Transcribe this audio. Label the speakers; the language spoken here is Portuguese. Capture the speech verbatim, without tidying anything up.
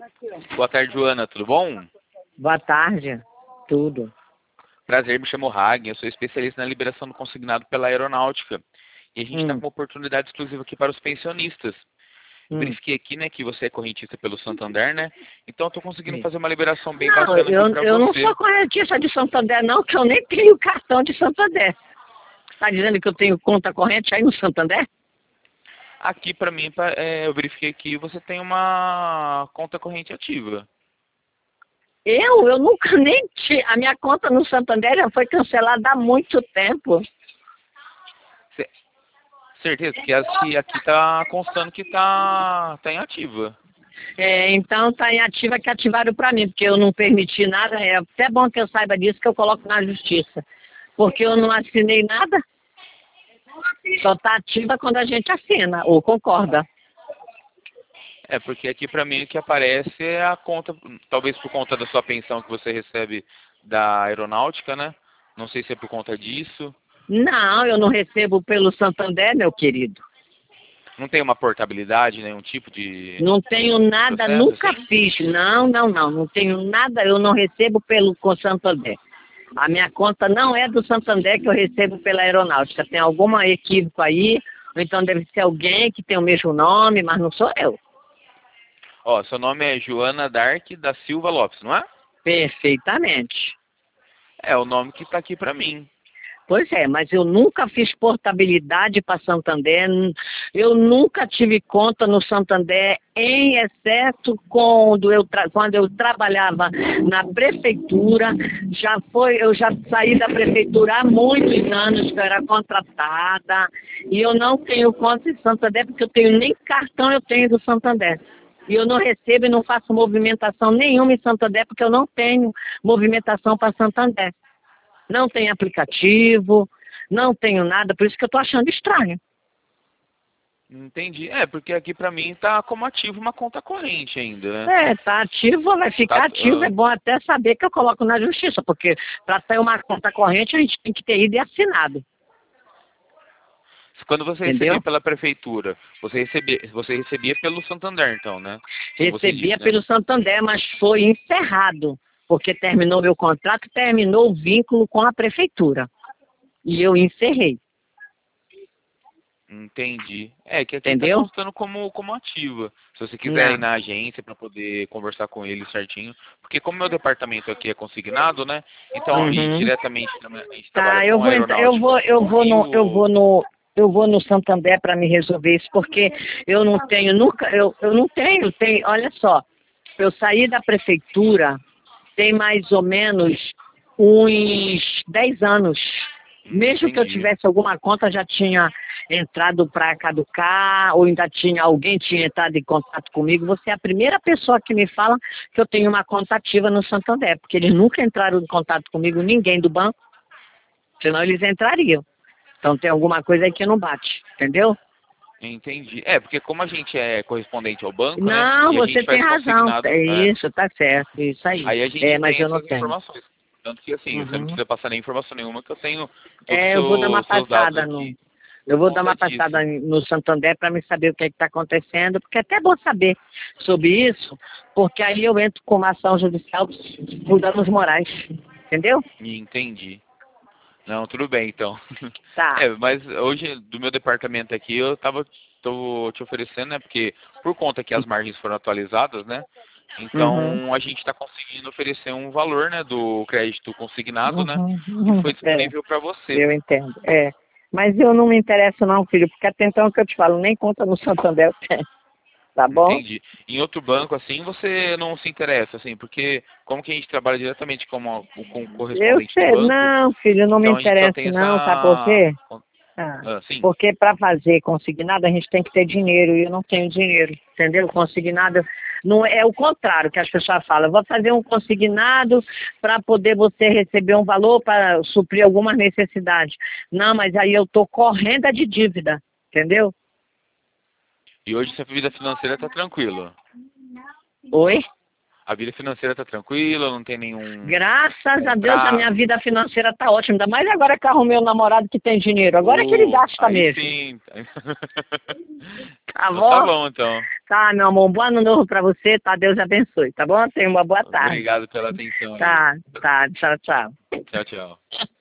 Speaker 1: Boa tarde, Joana. Tudo bom?
Speaker 2: Boa tarde. Tudo.
Speaker 1: Prazer, me chamo Hagen. Eu sou especialista na liberação do consignado pela aeronáutica. E a gente está
Speaker 2: Hum.
Speaker 1: com uma oportunidade exclusiva aqui para os pensionistas. Eu
Speaker 2: Hum.
Speaker 1: verifiquei aqui, né, que você é correntista pelo Santander, né? Então eu estou conseguindo
Speaker 2: Sim.
Speaker 1: fazer uma liberação bem
Speaker 2: Não,
Speaker 1: bacana
Speaker 2: eu,
Speaker 1: aqui para
Speaker 2: eu não
Speaker 1: você.
Speaker 2: sou correntista de Santander, não, que eu nem tenho cartão de Santander. Tá dizendo que eu tenho conta corrente aí no Santander?
Speaker 1: Aqui, para mim, pra- é, eu verifiquei que você tem uma conta corrente ativa.
Speaker 2: Eu? Eu nunca nem tinha. A minha conta no Santander já foi cancelada há muito tempo.
Speaker 1: Ce- Certeza? Porque aqui, aqui tá constando que tá, tá inativa.
Speaker 2: É, então tá em ativa que ativaram para mim, porque eu não permiti nada. É até bom que eu saiba disso, que eu coloco na justiça. Porque eu não assinei nada. Só tá ativa quando a gente assina ou concorda.
Speaker 1: É, porque aqui para mim o que aparece é a conta, talvez por conta da sua pensão que você recebe da aeronáutica, né? Não sei se é por conta disso.
Speaker 2: Não, eu não recebo pelo Santander, meu querido.
Speaker 1: Não tem uma portabilidade, nenhum tipo de,
Speaker 2: Não tenho
Speaker 1: de
Speaker 2: nada,
Speaker 1: processo,
Speaker 2: nunca
Speaker 1: assim?
Speaker 2: fiz. Não, não, não. Não tenho nada, eu não recebo pelo com Santander. A minha conta não é do Santander que eu recebo pela aeronáutica. Tem algum equívoco aí, ou então deve ser alguém que tem o mesmo nome, mas não sou eu.
Speaker 1: Ó, seu nome é Joana Dark da Silva Lopes, não é?
Speaker 2: Perfeitamente.
Speaker 1: É o nome que tá aqui para mim.
Speaker 2: Pois é, mas eu nunca fiz portabilidade para Santander, n- eu nunca tive conta no Santander, em exceto quando eu, tra- quando eu trabalhava na prefeitura, já foi, eu já saí da prefeitura há muitos anos, que eu era contratada, e eu não tenho conta em Santander, porque eu tenho nem cartão eu tenho do Santander. E eu não recebo e não faço movimentação nenhuma em Santander, porque eu não tenho movimentação para Santander. Não tem aplicativo, não tenho nada, por isso que eu estou achando estranho.
Speaker 1: Entendi. É, porque aqui para mim tá como ativo uma conta corrente ainda, né?
Speaker 2: É, tá ativo, vai ficar
Speaker 1: Tá,
Speaker 2: ativo, é
Speaker 1: ah,
Speaker 2: bom até saber que eu coloco na justiça, porque para ter uma conta corrente a gente tem que ter ido e assinado,
Speaker 1: quando você recebia
Speaker 2: entendeu?
Speaker 1: pela prefeitura, você recebia, você recebia pelo Santander, então, né? Como você
Speaker 2: Recebia
Speaker 1: disse, né?
Speaker 2: pelo Santander, mas foi encerrado, porque terminou meu contrato, terminou o vínculo com a prefeitura. E eu encerrei,
Speaker 1: Entendi. É que aqui está
Speaker 2: entendeu?
Speaker 1: constando como, como ativa. Se você quiser ir
Speaker 2: Não.
Speaker 1: na agência para poder conversar com ele certinho. Porque como meu departamento aqui é consignado, né? Então, e
Speaker 2: Uhum.
Speaker 1: diretamente também a gente trabalha
Speaker 2: Tá, eu
Speaker 1: com
Speaker 2: vou entrar, eu vou,
Speaker 1: aeronáutica
Speaker 2: eu vou
Speaker 1: e
Speaker 2: no, eu
Speaker 1: o...
Speaker 2: vou no, eu vou no Santander para me resolver isso, porque eu não tenho, nunca, eu, eu não tenho, tem, olha só, eu saí da prefeitura tem mais ou menos uns dez anos. Mesmo que eu
Speaker 1: Entendi.
Speaker 2: tivesse alguma conta, já tinha entrado para caducar, ou ainda tinha, alguém tinha entrado em contato comigo. Você é a primeira pessoa que me fala que eu tenho uma conta ativa no Santander, porque eles nunca entraram em contato comigo, ninguém do banco, senão eles entrariam. Então tem alguma coisa aí que não bate, entendeu?
Speaker 1: Entendi. É, porque como a gente é correspondente ao banco, né?
Speaker 2: Não,
Speaker 1: E a
Speaker 2: você
Speaker 1: gente
Speaker 2: tem
Speaker 1: faz
Speaker 2: razão.
Speaker 1: consignado,
Speaker 2: É
Speaker 1: é,
Speaker 2: isso, tá certo, isso aí.
Speaker 1: aí a
Speaker 2: É,
Speaker 1: gente
Speaker 2: mas
Speaker 1: tem
Speaker 2: eu não
Speaker 1: essas
Speaker 2: tenho.
Speaker 1: informações. Tanto que assim, você não
Speaker 2: Uhum.
Speaker 1: precisa passar nem informação nenhuma que eu tenho todos os
Speaker 2: É, eu vou dar uma
Speaker 1: seu- seus dados
Speaker 2: passada no.
Speaker 1: aqui
Speaker 2: Eu
Speaker 1: por
Speaker 2: vou dar
Speaker 1: conta
Speaker 2: uma
Speaker 1: disso.
Speaker 2: passada no Santander para me saber o que está acontecendo, porque é até bom saber sobre isso, porque aí eu entro com uma ação judicial por danos morais. Entendeu?
Speaker 1: Entendi. Não, tudo bem, então.
Speaker 2: Tá.
Speaker 1: É, mas hoje, do meu departamento aqui, eu tava tô te oferecendo, né? Porque por conta que as margens foram atualizadas, né?
Speaker 2: Uhum.
Speaker 1: Então a gente está conseguindo oferecer um valor, né? Do crédito consignado, né?
Speaker 2: Uhum.
Speaker 1: Que
Speaker 2: Uhum.
Speaker 1: foi
Speaker 2: É,
Speaker 1: disponível para você.
Speaker 2: eu entendo. É. Mas eu não me interesso não, filho, porque até então que eu te falo, nem conta no Santander eu tenho. Tá bom?
Speaker 1: Entendi. Em outro banco, assim, você não se interessa, assim, porque como que a gente trabalha diretamente como, com o
Speaker 2: Eu
Speaker 1: correspondente do
Speaker 2: sei.
Speaker 1: banco,
Speaker 2: Não, filho, não me
Speaker 1: então a gente só
Speaker 2: interessa
Speaker 1: tem
Speaker 2: não, sabe por
Speaker 1: essa...
Speaker 2: quê? Ah,
Speaker 1: Ah, sim.
Speaker 2: porque para fazer consignado a gente tem que ter dinheiro e eu não tenho dinheiro, entendeu? Consignado não é o contrário que as pessoas falam. Eu vou fazer um consignado para poder você receber um valor para suprir algumas necessidades. Não, mas aí eu tô correndo de dívida, entendeu?
Speaker 1: E hoje sua vida financeira tá tranquila.
Speaker 2: Oi?
Speaker 1: A vida financeira tá tranquila, não tem nenhum
Speaker 2: Graças a Deus a minha
Speaker 1: contrato.
Speaker 2: vida financeira tá ótima, ainda mais agora que arrumei um namorado que tem dinheiro. Agora é que ele
Speaker 1: Oh,
Speaker 2: gasta
Speaker 1: aí
Speaker 2: mesmo.
Speaker 1: sim.
Speaker 2: Tá
Speaker 1: Então tá
Speaker 2: bom?
Speaker 1: bom, então.
Speaker 2: Tá, meu amor, um bom ano novo pra você, tá? Deus abençoe, tá bom? Tenha uma boa tarde.
Speaker 1: Obrigado pela atenção.
Speaker 2: Tá, tá, tchau, tchau.
Speaker 1: Tchau, tchau.